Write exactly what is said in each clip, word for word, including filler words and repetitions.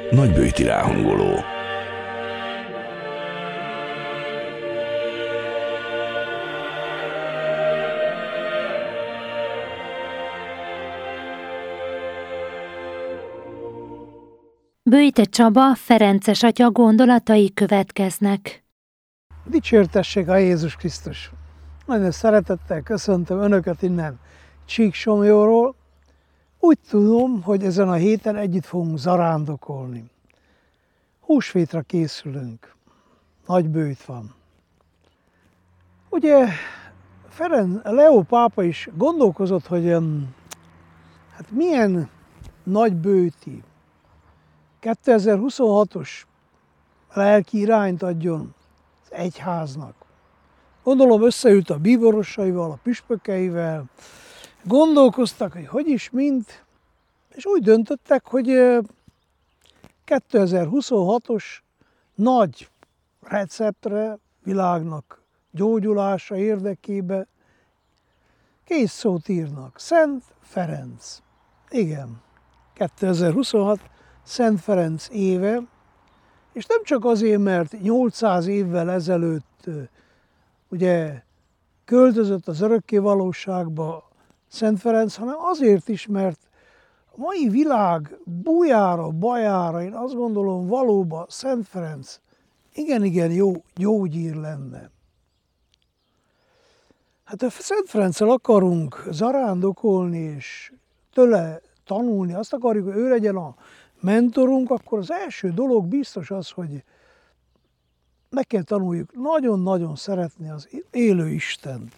Nagybőti ráhangoló. Bőjte Csaba, ferences atya gondolatai következnek. Dicsértessék a Jézus Krisztus! Nagyon szeretettel köszöntöm Önöket innen Csíksomlyóról. Úgy tudom, hogy ezen a héten együtt fogunk zarándokolni. Húsvétra készülünk. Nagy bőjt van. Ugye Ferenc, Leó pápa is gondolkozott, hogy hát milyen nagy bőti kétezer-huszonhatos lelki irányt adjon az egyháznak. Gondolom összeült a bíborosaival, a püspökeivel, gondolkoztak, hogy hogy is, mint, és úgy döntöttek, hogy kétezer-huszonhatos nagy receptre, világnak gyógyulása érdekében kész szót írnak. Szent Ferenc. Igen, kétezer-huszonhat Szent Ferenc éve, és nem csak azért, mert nyolcszáz évvel ezelőtt ugye költözött az örökké valóságba Szent Ferenc, hanem azért is, mert a mai világ bújára, bajára én azt gondolom valóban Szent Ferenc igen-igen jó gyógyír lenne. Hát a Szent Ferenccel akarunk zarándokolni és tőle tanulni, azt akarjuk, hogy ő legyen a mentorunk, akkor az első dolog biztos az, hogy meg kell tanuljuk nagyon-nagyon szeretni az élő Istent.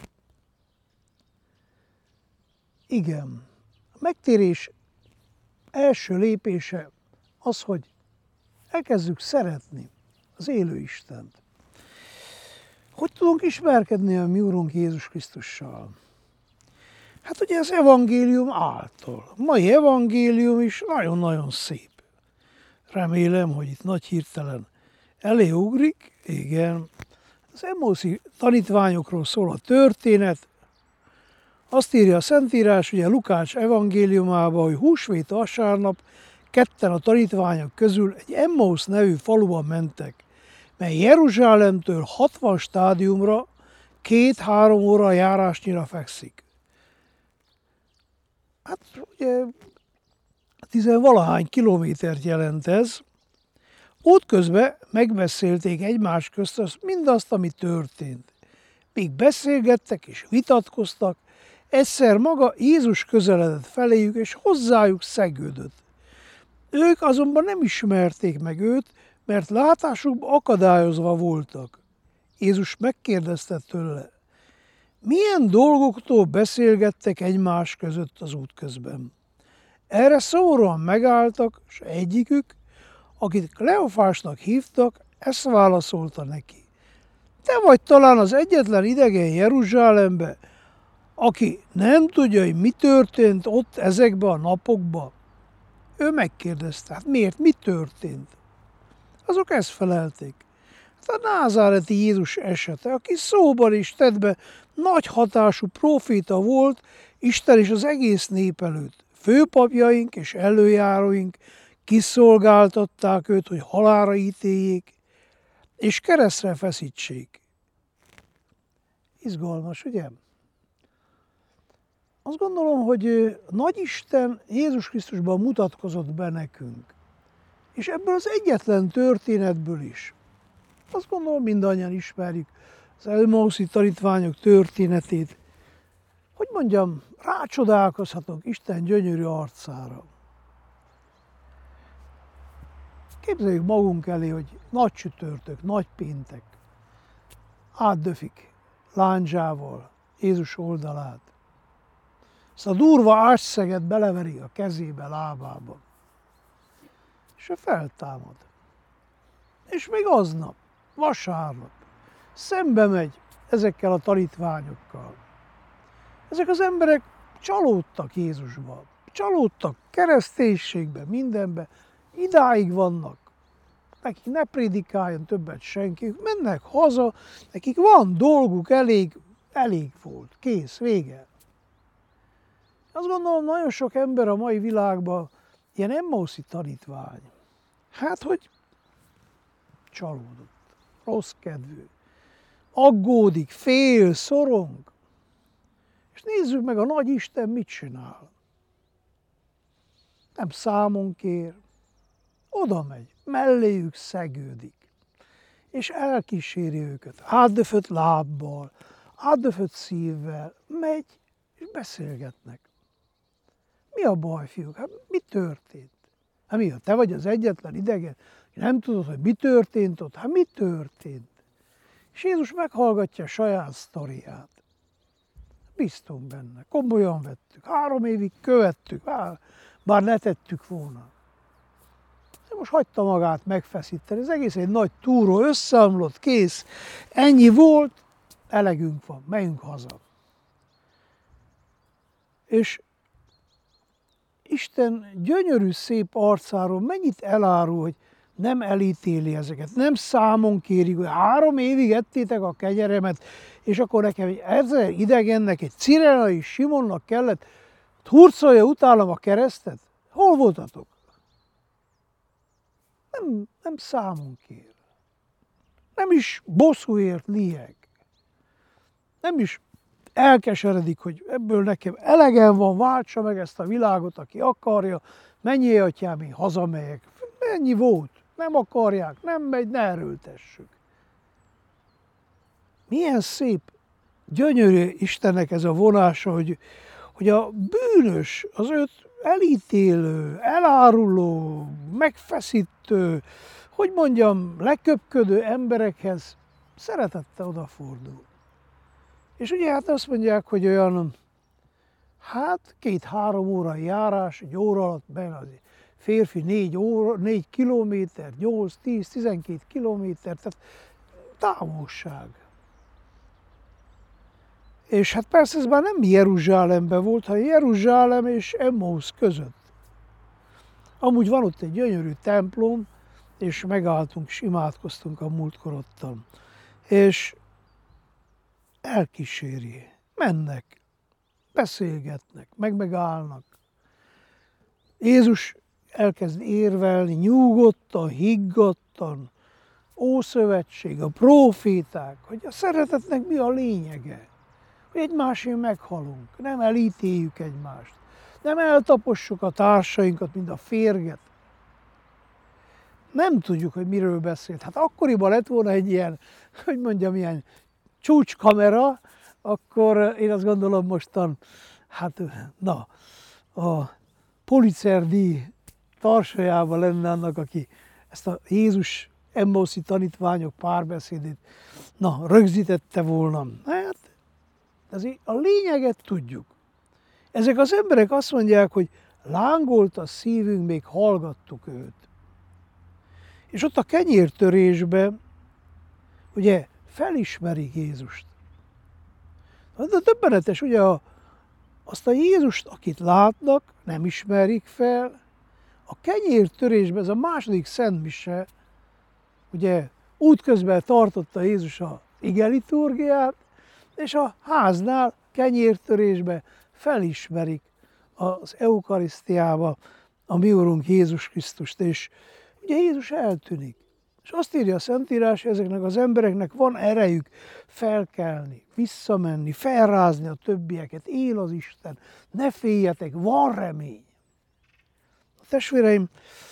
Igen, a megtérés első lépése az, hogy elkezdjük szeretni az élő Istent. Hogy tudunk ismerkedni a mi Urunk Jézus Krisztussal? Hát ugye az evangélium által. A mai evangélium is nagyon-nagyon szép. Remélem, hogy itt nagy hirtelen elé ugrik. Igen, az Emmauszi tanítványokról szól a történet. Azt írja a Szentírás, ugye Lukács evangéliumában, hogy húsvét vasárnap ketten a tanítványok közül egy Emmaus nevű faluban mentek, mely Jeruzsálemtől hatvan stádiumra, két-három óra járásnyira fekszik. Hát ugye tizenvalahány kilométert jelent ez. Útközben megbeszélték egymás közt azt, mindazt, ami történt. Míg beszélgettek és vitatkoztak, egyszer maga Jézus közeledett feléjük, és hozzájuk szegődött. Ők azonban nem ismerték meg őt, mert látásukban akadályozva voltak. Jézus megkérdezte tőle, milyen dolgoktól beszélgettek egymás között az út közben. Erre szomorúan megálltak, és egyikük, akit Kleofásnak hívtak, ezt válaszolta neki. Te vagy talán az egyetlen idegen Jeruzsálembe, aki nem tudja, hogy mi történt ott ezekben a napokban. Ő megkérdezte, hát miért, mi történt? Azok ezt felelték. Hát a názáreti Jézus esete, aki szóban és tettben nagy hatású próféta volt, Isten és az egész nép előtt. Főpapjaink és előjáróink kiszolgáltatták őt, hogy halálra ítéljék, és keresztre feszítsék. Izgalmas, ugye? Azt gondolom, hogy Nagyisten Jézus Krisztusban mutatkozott be nekünk. És ebből az egyetlen történetből is. Azt gondolom, mindannyian ismerjük az Emmauszi tanítványok történetét. Hogy mondjam, rácsodálkozhatok Isten gyönyörű arcára. Képzeljük magunk elé, hogy nagy csütörtök, nagy péntek. Átdöfik lándzsával Jézus oldalát. Ezt a durva ásszeget beleveri a kezébe, lábába. És ő feltámad. És még aznap, vasárnap, szembe megy ezekkel a tanítványokkal. Ezek az emberek csalódtak Jézusba, csalódtak kereszténységbe, mindenbe, idáig vannak. Nekik ne prédikáljon többet senki, mennek haza, nekik van dolguk, elég, elég volt, kész, vége. Azt gondolom, nagyon sok ember a mai világban ilyen Emmauszi tanítvány. Hát, hogy csalódott, rossz kedvű, aggódik, fél, szorong. És nézzük meg, a nagy Isten mit csinál. Nem számon kér, oda megy, melléjük szegődik, és elkíséri őket, átdöfött lábbal, átdöfött szívvel, megy, és beszélgetnek. Mi a baj, fiúk? Hát mi történt? Hát mi, te vagy az egyetlen idegen, nem tudod, hogy mi történt ott? Hát mi történt? És Jézus meghallgatja a saját sztoriát. Bíztunk benne, komolyan vettük, három évig követtük, bár ne tettük volna. De most hagyta magát megfeszíteni, ez egész egy nagy túró, összeomlott, kész, ennyi volt, elegünk van, menjünk haza. És Isten gyönyörű, szép arcáról mennyit elárul, hogy nem elítéli ezeket, nem számon kérik, hogy három évig ettétek a kenyeremet, és akkor nekem egy ezer idegennek, egy Cirenai Simonnak kellett hurcolja utánam a keresztet? Hol voltatok? Nem, nem számon kér. Nem is bosszúért liheg. Nem is elkeseredik, hogy ebből nekem elegem van, váltsa meg ezt a világot, aki akarja, menjél, atyám, én hazamegyek. Ennyi volt. Nem akarják, nem megy, ne erőltessük. Milyen szép, gyönyörű Istennek ez a vonása, hogy, hogy a bűnös, az őt elítélő, eláruló, megfeszítő, hogy mondjam, leköpködő emberekhez szeretettel odafordul. És ugye hát azt mondják, hogy olyan, hát két-három órai járás, egy óra alatt bejön az férfi négy, óra, négy kilométer, nyolc, tíz, tizenkét kilométer, tehát távolság. És hát persze ez már nem Jeruzsálemben volt, hanem Jeruzsálem és Emmausz között. Amúgy van ott egy gyönyörű templom, és megálltunk, és imádkoztunk a múltkor ottan. És elkíséri, mennek, beszélgetnek, meg megállnak. Jézus elkezd érvelni nyugodtan, higgadtan, Ószövetség, a próféták, hogy a szeretetnek mi a lényege. Hogy egymásért meghalunk, nem elítéljük egymást, nem eltapossuk a társainkat, mint a férget. Nem tudjuk, hogy miről beszélt. Hát akkoriban lett volna egy ilyen, hogy mondjam, ilyen csúcskamera, akkor én azt gondolom mostan, hát na, a Pulitzer-díj tarsajában lenne annak, aki ezt a Jézus emmauszi tanítványok párbeszédét, na, rögzítette volna. Hát, azért a lényeget tudjuk. Ezek az emberek azt mondják, hogy lángolt a szívünk, még hallgattuk őt. És ott a kenyértörésben, ugye, felismerik Jézust. De döbbenetes, ugye a, azt a Jézust, akit látnak, nem ismerik fel. A kenyértörésben, ez a második szentmise, ugye útközben tartotta Jézus a igeliturgiát, és a háznál kenyértörésben felismerik az eukarisztiába a mi Urunk Jézus Krisztust, és ugye Jézus eltűnik. És azt írja a Szentírás, hogy ezeknek az embereknek van erejük felkelni, visszamenni, felrázni a többieket, él az Isten, ne féljetek, van remény. A testvéreim,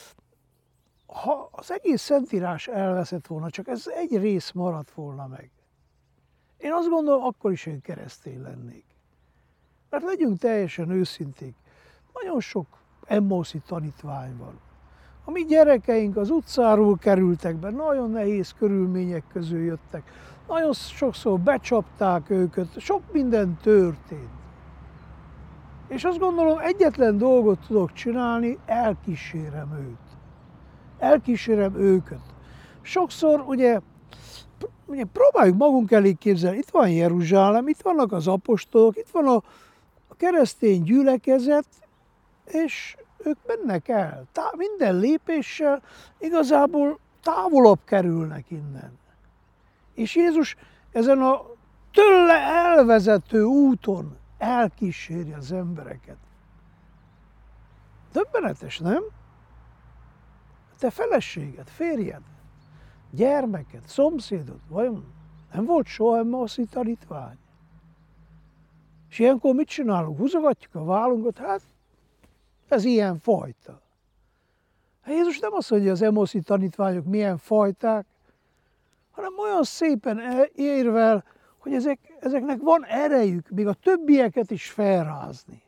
ha az egész Szentírás elveszett volna, csak ez egy rész maradt volna meg. Én azt gondolom, akkor is én keresztény lennék. Mert legyünk teljesen őszinték, nagyon sok emmauszi tanítvány van. A mi gyerekeink az utcáról kerültek be, nagyon nehéz körülmények közül jöttek, nagyon sokszor becsapták őket, sok minden történt. És azt gondolom, egyetlen dolgot tudok csinálni, elkísérem őt. Elkísérem őket. Sokszor ugye, ugye próbáljuk magunk elé képzelni, itt van Jeruzsálem, itt vannak az apostolok, itt van a, a keresztény gyülekezet, és ők mennek el. Tá, minden lépéssel igazából távolabb kerülnek innen. És Jézus ezen a tőle elvezető úton elkíséri az embereket. Döbbenetes, nem? te feleséged, férjed, gyermeked, szomszédod, vajon nem volt soha Emmauszi tanítvány? És ilyenkor mit csinálunk? Húzogatjuk a vállunkat, hát ez ilyen fajta. Hát Jézus nem azt mondja, hogy az Emmauszi tanítványok milyen fajták, hanem olyan szépen érvel, hogy ezek, ezeknek van erejük, még a többieket is felrázni.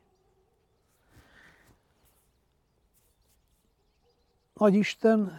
Nagyisten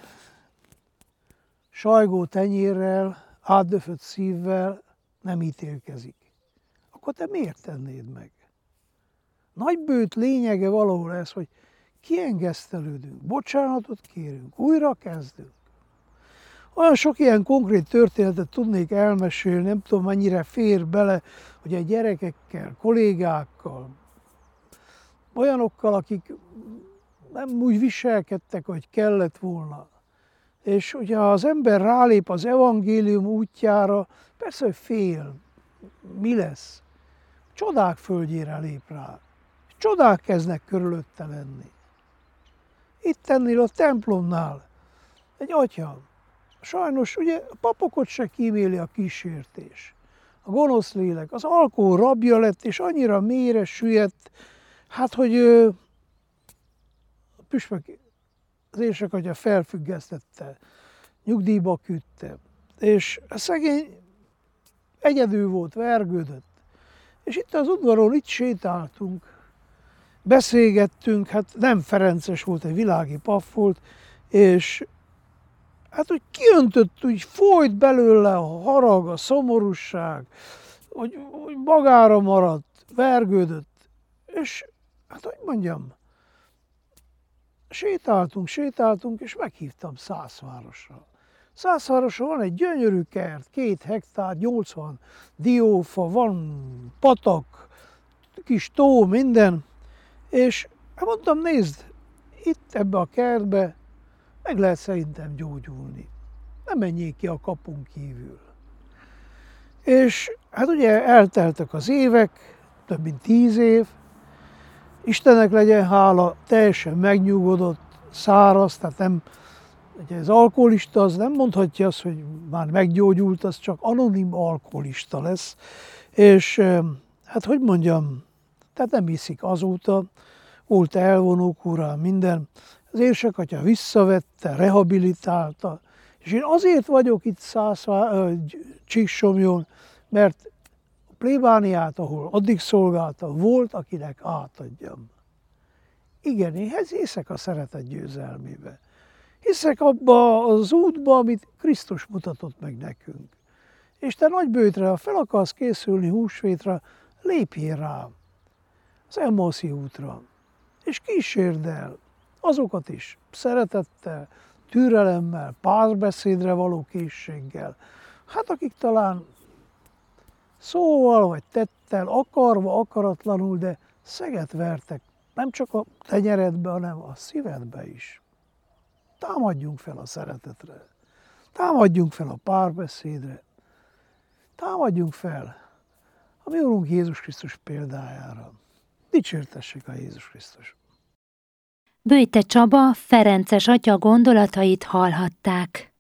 sajgó tenyérrel, átdöfött szívvel nem ítélkezik. Akkor te miért tennéd meg? Nagybőt lényege valahol ez, hogy kiengesztelődünk, bocsánatot kérünk, újra kezdünk. Olyan sok ilyen konkrét történetet tudnék elmesélni, nem tudom mennyire fér bele, hogy a gyerekekkel, kollégákkal, olyanokkal, akik nem úgy viselkedtek, hogy kellett volna. És ugye az ember rálép az evangélium útjára, persze, hogy fél, mi lesz? Csodák földjére lép rá. Csodák kezdnek körülötte lenni. Itt ennél a templomnál egy atya, sajnos ugye a papokat se kíméli a kísértés. A gonosz lélek, az alkohol rabja lett, és annyira mélyre süllyedt, hát hogy ö, a püspök, az édesatya felfüggesztette, nyugdíjba küldte, és a szegény egyedül volt, vergődött. És itt az udvaron, itt sétáltunk, beszélgettünk, hát nem ferences volt, egy világi pap volt, és hát úgy kiöntött, úgy folyt belőle a harag, a szomorúság, hogy, hogy magára maradt, vergődött, és hát hogy mondjam, sétáltunk, sétáltunk, és meghívtam Szászvárosra. Szászvároson van egy gyönyörű kert, két hektár, nyolcvan diófa, van patak, kis tó, minden, és mondtam, nézd, itt ebbe a kertbe meg lehet szerintem gyógyulni. Nem menjék ki a kapun kívül. És hát ugye elteltek az évek, több mint tíz év, Istennek legyen hála, teljesen megnyugodott, száraz, tehát nem, ugye az alkoholista az nem mondhatja azt, hogy már meggyógyult, az csak anonim alkoholista lesz. És hát hogy mondjam, tehát nem hiszik azóta, volt elvonók urán, minden. Az édesatya visszavette, rehabilitálta, és én azért vagyok itt Csíksomlyón, mert a plébániát, ahol addig szolgálta, volt, akinek átadjam. Igen, én hiszek a szeretet győzelmébe. Hiszek abba az útba, amit Krisztus mutatott meg nekünk. És te nagybőtre, ha fel akarsz készülni húsvétra, lépjél rá az Emmauszi útra, és kísérd el azokat is szeretettel, türelemmel, párbeszédre való készséggel. Hát akik talán szóval vagy tettel, akarva, akaratlanul, de szeget vertek, nem csak a tenyeredbe, hanem a szívedbe is. Támadjunk fel a szeretetre, támadjunk fel a párbeszédre, támadjunk fel a mi Urunk Jézus Krisztus példájára. Dicsértessék a Jézus Krisztus! Böjte Csaba ferences atya gondolatait hallhatták.